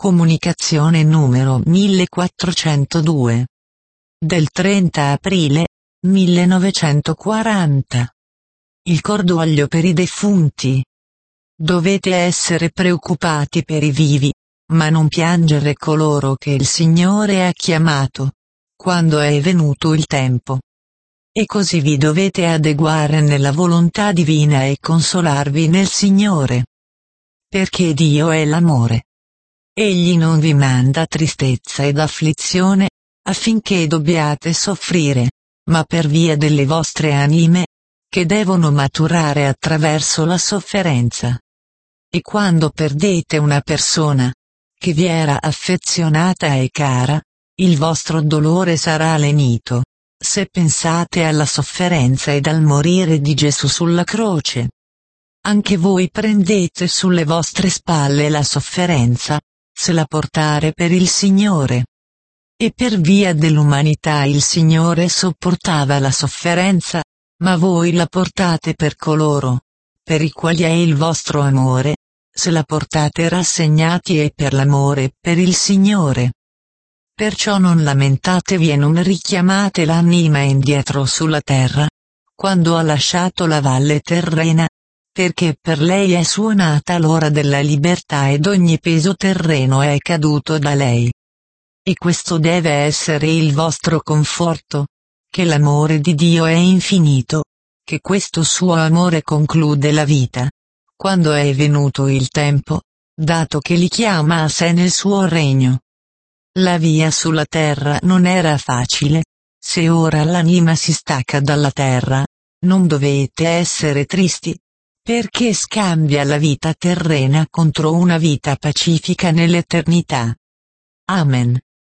Comunicazione numero 1402. Del 30 aprile 1940. Il cordoglio per i defunti. Dovete essere preoccupati per i vivi, ma non piangere coloro che il Signore ha chiamato, quando è venuto il tempo. E così vi dovete adeguare nella volontà divina e consolarvi nel Signore. Perché Dio è l'amore. Egli non vi manda tristezza ed afflizione, affinché dobbiate soffrire, ma per via delle vostre anime, che devono maturare attraverso la sofferenza. E quando perdete una persona, che vi era affezionata e cara, il vostro dolore sarà lenito, se pensate alla sofferenza ed al morire di Gesù sulla croce. Anche voi prendete sulle vostre spalle la sofferenza, se la portare per il Signore. E per via dell'umanità il Signore sopportava la sofferenza, ma voi la portate per coloro, per i quali è il vostro amore, se la portate rassegnati e per l'amore per il Signore. Perciò non lamentatevi e non richiamate l'anima indietro sulla terra, quando ha lasciato la valle terrena, perché per lei è suonata l'ora della libertà ed ogni peso terreno è caduto da lei. E questo deve essere il vostro conforto, che l'amore di Dio è infinito, che questo suo amore conclude la vita, quando è venuto il tempo, dato che li chiama a sé nel suo regno. La via sulla terra non era facile, se ora l'anima si stacca dalla terra, non dovete essere tristi, perché scambia la vita terrena contro una vita pacifica nell'eternità. Amen.